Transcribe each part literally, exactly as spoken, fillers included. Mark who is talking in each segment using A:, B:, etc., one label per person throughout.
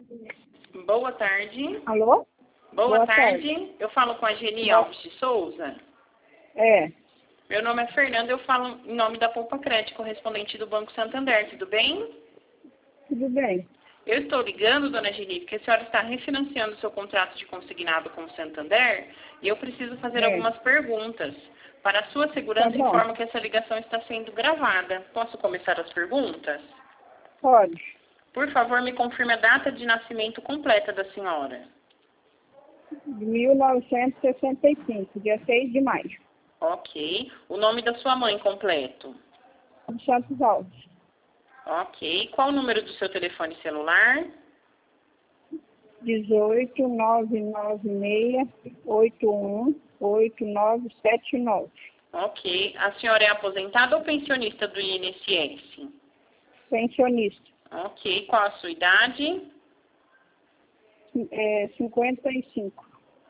A: Boa tarde.
B: Alô?
A: Boa,
B: Boa
A: tarde.
B: tarde.
A: Eu falo com a Geni
B: Boa-
A: Alves de Souza.
B: É,
A: Meu nome é Fernanda, eu falo em nome da Poupa Crédito, correspondente do Banco Santander. Tudo bem?
B: tudo bem.
A: Eu estou ligando, dona Geni, porque a senhora está refinanciando seu contrato de consignado com o Santander e eu preciso fazer
B: É.
A: algumas perguntas. Para a sua segurança,
B: Tá bom.
A: informo que essa ligação está sendo gravada. Posso começar as perguntas?
B: Pode.
A: Por favor, me confirme a data de nascimento completa da senhora.
B: De mil novecentos e sessenta e cinco, dia seis de maio.
A: Ok. O nome da sua mãe completo.
B: De Santos Alves.
A: Ok. Qual o número do seu telefone celular?
B: dezoito, nove nove seis, oito um, oito nove sete nove.
A: Ok. A senhora é aposentada ou pensionista do I N S S?
B: Pensionista.
A: Ok. Qual a sua idade?
B: É, cinquenta e cinco.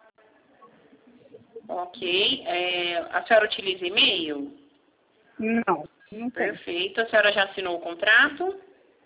A: Ok. É, a senhora utiliza e-mail?
B: Não, não tem.
A: Perfeito. A senhora já assinou o contrato?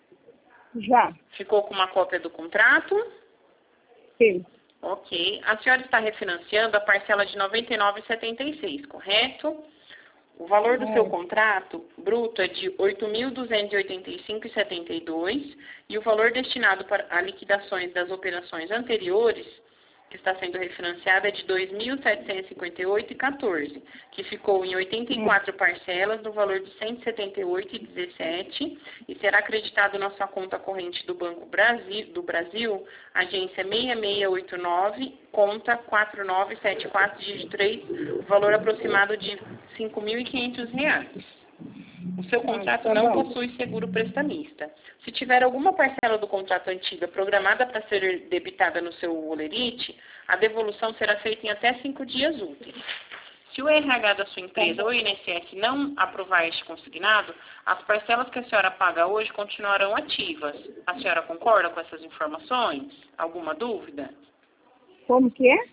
B: Já.
A: Ficou com uma cópia do contrato?
B: Sim.
A: Ok. A senhora está refinanciando a parcela de noventa e nove reais e setenta e seis, correto? O valor do
B: É.
A: seu contrato bruto é de oito mil duzentos e oitenta e cinco reais e setenta e dois centavos e o valor destinado para a liquidações das operações anteriores, que está sendo refinanciada, é de dois mil setecentos e cinquenta e oito reais e quatorze centavos, que ficou em oitenta e quatro parcelas no valor de cento e setenta e oito reais e dezessete centavos e será acreditado na sua conta corrente do Banco Brasil, do Brasil, agência seis seis oito nove, conta quatro nove sete quatro, dígito três, o valor aproximado de cinco mil e quinhentos reais. O seu contrato
B: tá
A: não
B: bom.
A: possui seguro prestamista. Se tiver alguma parcela do contrato antiga programada para ser debitada no seu olerite, a devolução será feita em até cinco dias úteis. Se o R H da sua empresa ou o I N S S não aprovar este consignado, as parcelas que a senhora paga hoje continuarão ativas. A senhora concorda com essas informações? Alguma dúvida?
B: Como que é?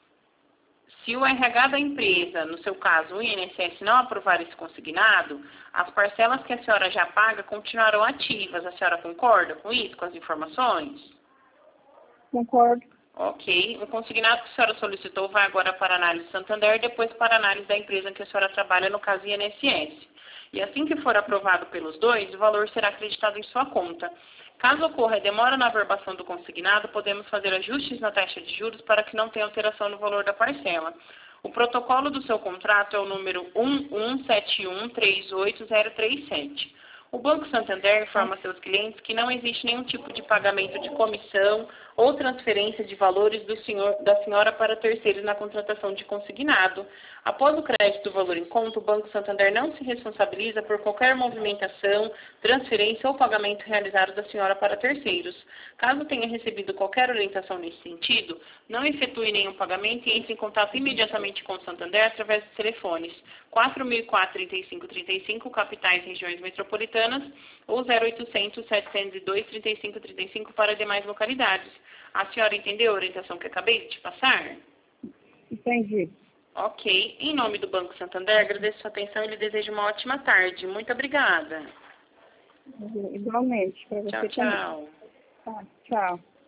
A: Se o R H da empresa, no seu caso o I N S S, não aprovar esse consignado, as parcelas que a senhora já paga continuarão ativas. A senhora concorda com isso, com as informações?
B: Concordo.
A: Ok. O consignado que a senhora solicitou vai agora para a análise Santander e depois para a análise da empresa em que a senhora trabalha, no caso I N S S. E assim que for aprovado pelos dois, o valor será acreditado em sua conta. Caso ocorra demora na averbação do consignado, podemos fazer ajustes na taxa de juros para que não tenha alteração no valor da parcela. O protocolo do seu contrato é o número um um sete um três oito zero três sete. O Banco Santander informa a seus clientes que não existe nenhum tipo de pagamento de comissão ou transferência de valores do senhor, da senhora para terceiros na contratação de consignado. Após o crédito do valor em conta, o Banco Santander não se responsabiliza por qualquer movimentação, transferência ou pagamento realizado da senhora para terceiros. Caso tenha recebido qualquer orientação nesse sentido, não efetue nenhum pagamento e entre em contato imediatamente com o Santander através dos telefones quatro mil e quatro, trinta e cinco trinta e cinco, capitais e regiões metropolitanas, ou zero oitocentos, setecentos e dois, trinta e cinco trinta e cinco para demais localidades. A senhora entendeu a orientação que acabei de te passar?
B: Entendi.
A: Ok. Em nome do Banco Santander, agradeço sua atenção e lhe desejo uma ótima tarde. Muito obrigada.
B: Igualmente, para você
A: Tchau,
B: também.
A: tchau.
B: Tá, tchau.